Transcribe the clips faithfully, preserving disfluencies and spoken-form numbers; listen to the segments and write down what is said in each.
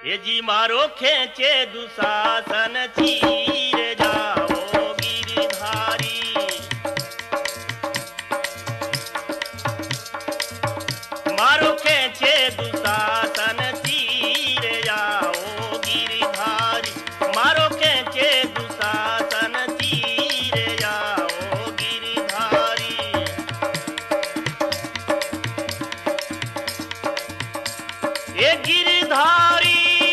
ये जी मारो खेचे दुशासन चीर जाओ गिरधारी। मारो खेचे दुशासन चीर जाओ गिरधारी। मारो खेचे दुशासन चीर जाओ गिरधारी। ये गिरधारी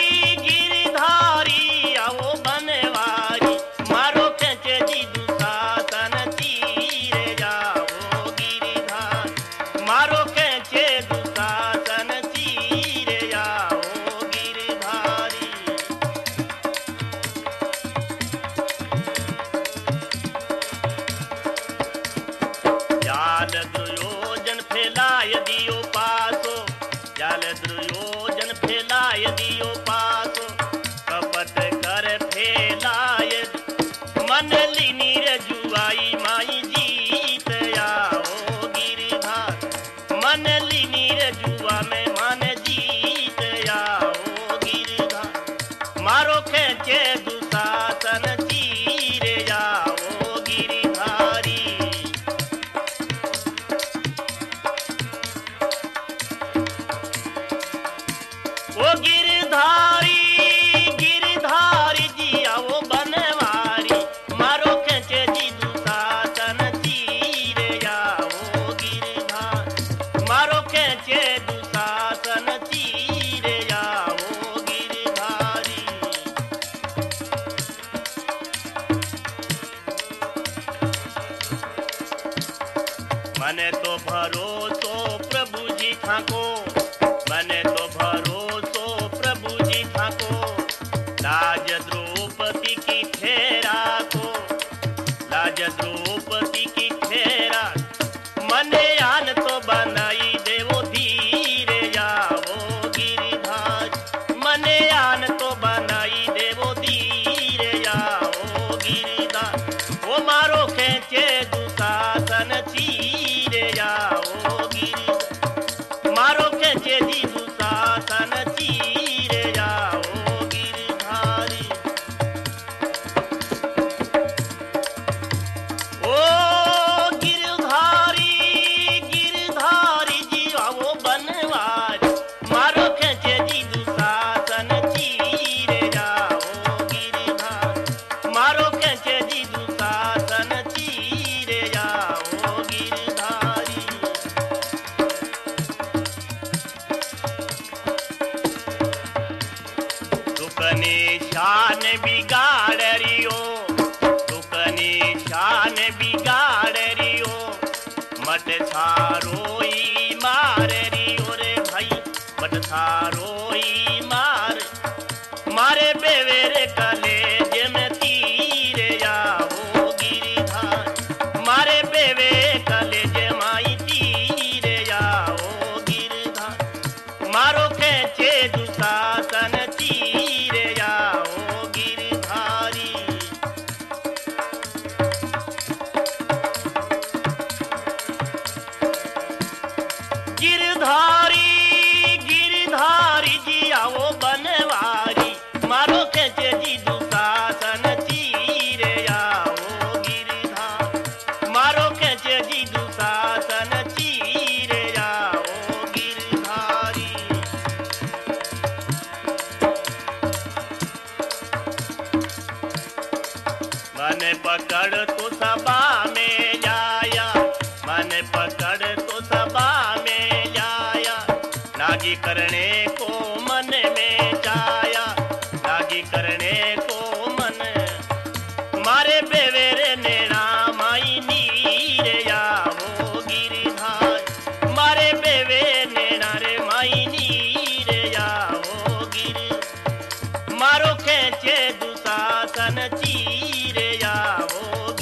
जाल दुर्योधन फैलाय दियो पासो। जाल दुर्योधन फैलाय दियो पासो। कपट कर फैलाय मन लीनी रे जुआई माई जीत आओ गिरधार। मन लीनी रे जुआ में मन जीत आओ गिरधार। मारो खेचे दुशासन चीर जाओ गिरधारी। ओ गिरधारी गिरधारी जी आओ बनवारी। मारो खेचे जी दुशासन चीर जाओ गिरधार। मारो खेचे दुशासन चीर जाओ गिरधारी। मने तो भरोसो प्रभु जी थाको। मने तो भरोसो प्रभु जी थाको। लाज द्रौपदी की फेरा को। लाज द्रौपदी की फेरा। मने आन तो बनाई देवो धीरे जाओ गिरधार। मने आन तो बनाई देवो धीरे जाओ गिरधार। वो मारो खेचे दुशासन चीर जाओ गिरधार। मारो खेचे जी दुशासन चीर जाओ गिरधारी। ओ गिरधारी गिरधारी जी आओ बनवारी। मारो खेचे जी दुशासन चीर जाओ गिरधार। मारो खेचे जी दुशासन चीर जाओ गिरधारी। दुकनी शान बिगाड़ रियो। दुकनी शान बिगाड़ रियो। मट सारोई मार रियो रे भाई। मट सारोई मार। मारे बेवेरे कलेजे में तीर जाओ गिरधार। मारे बेवे कलेजे माई तीर जाओ गिरधार। मारो खेचे दुशासन चीर जाओ गिरधारी। गिरधारी गिरधारी जी आओ बनवारी। मारो खेचे जी दुशासन चीर जाओ गिरधार। मारो खेचे जी दुशासन चीर जाओ गिरधारी। मन पकड़ तो सभा में जाया। मन पकड़ तो सभा में जाया। लागी करने को मन में चाया। लागी करने को मन। मारे बेवेरे नेड़ा माई नीर जाओ गिरधार। मारे बेवे नेड़ा रे माई नीर जाओ गिर। मारो खेचे दुशासन चीर जाओ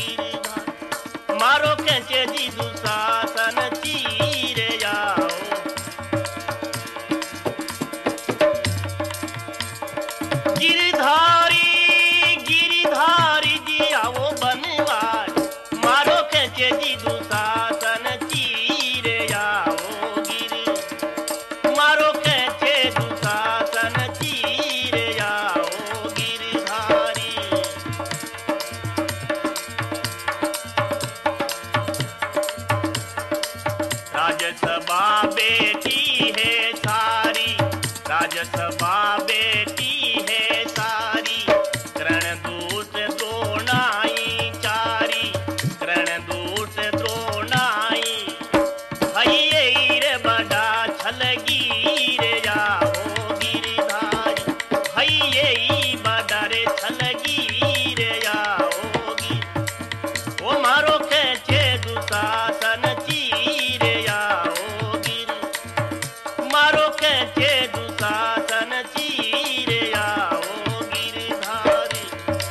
सभा बेटी है सारी, करण दूत द्रोणाई चारी, करण दूत द्रोणाई। हइये रे बड़ा छलगी रे जाओ गिरधारी, हइये बड़ा रे छलगी रे जाओगी। ओ मारो खेचे दुशासन चीर आओ गिर, मारो खेचे दुशासन चीर आओ गिरधारी।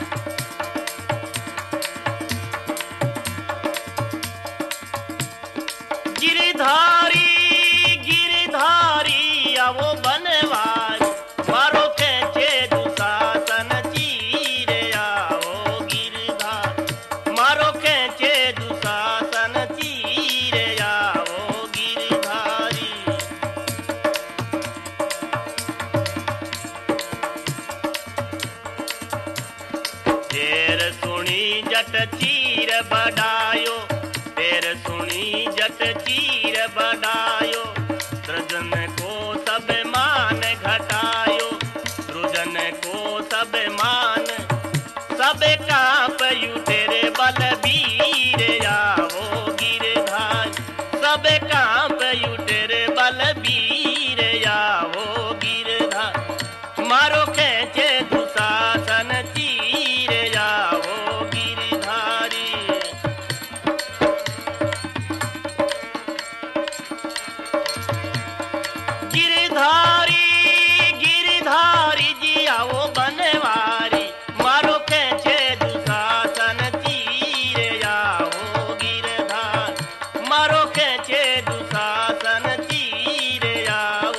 गिरधारी गिरधारी आवो बनवारी, मारो खेचे दुशासन चीर आओ गिरधारी, मारो खेचे दुशासन चीर आओ गिरधारी। तेर सुनी जट चीर बढ़ायो, तेर सुनी जट चीर बढ़ायो। सृजन को सब मान घटायो, सृजन को सब मान। सब कांप यू तेरे बलबीर आओ गिरधारी, सब कांप यू तेरे बलबीर आओ गिरधारी। मारो खेचे दुशासन चीर आओ गिरधारी। गिरधारी गिरधारी जी आओ बनवारी, मारो खेचे दुशासन चीर आओ गिरधारी, मारो खेचे दुशासन चीर आओ।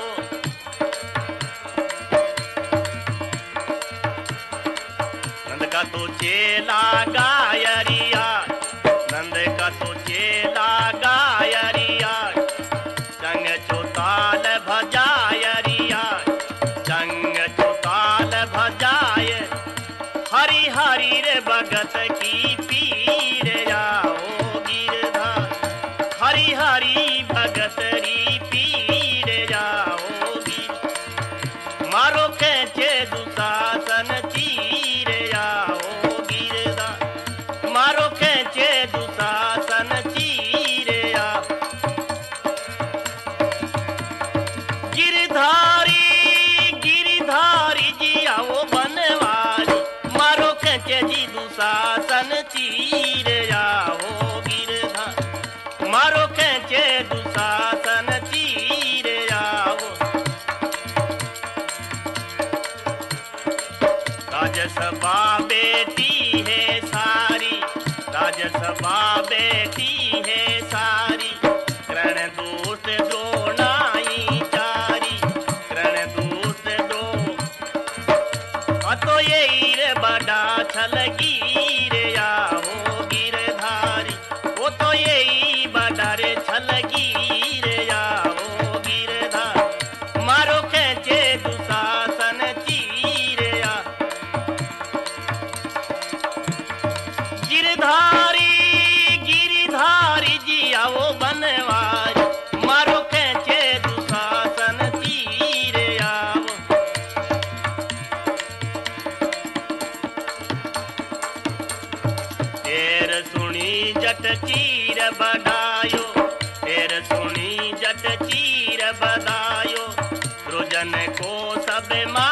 नंद का तो चेला गायरिया, नंद का तो चेला गायरिया। संग चौताल भजायरिया, संग चौताल भजाय। हरि हरि रे भगत की पीर आओ गिरधारी, हरि हरि भगत री पीर आओ गिर। मारो खेचे दुशासन चीर आओ गिरधारी, मारो खेचे दुशासन चीर आओ। गिरधारी गिरधारी जी आओ बनवारी, मारो खेचे जी दुशासन चीर आओ गिरधारी, मारो खेचे दुशासन चीर आओ। राजसभा बेटी है सारी, राजसभा बेटी है सारी। करण दूत द्रोणाई चारी, करण दूत द्रो। तो ये रे बड़ा छलगी रे आओ गिरधारी, वो तो ये बड़ा रे छलगी रे आओ गिरधारी। मारो खेचे दुशासन चीर आ। गिरधारी गिरधारी जी आओ बनवारी, मारो खेचे दुशासन चीर आओ। तेर सुनी जट चीर बढ़ायो, तेर सुनी जट चीर बढ़ायो। सृजन को सब मान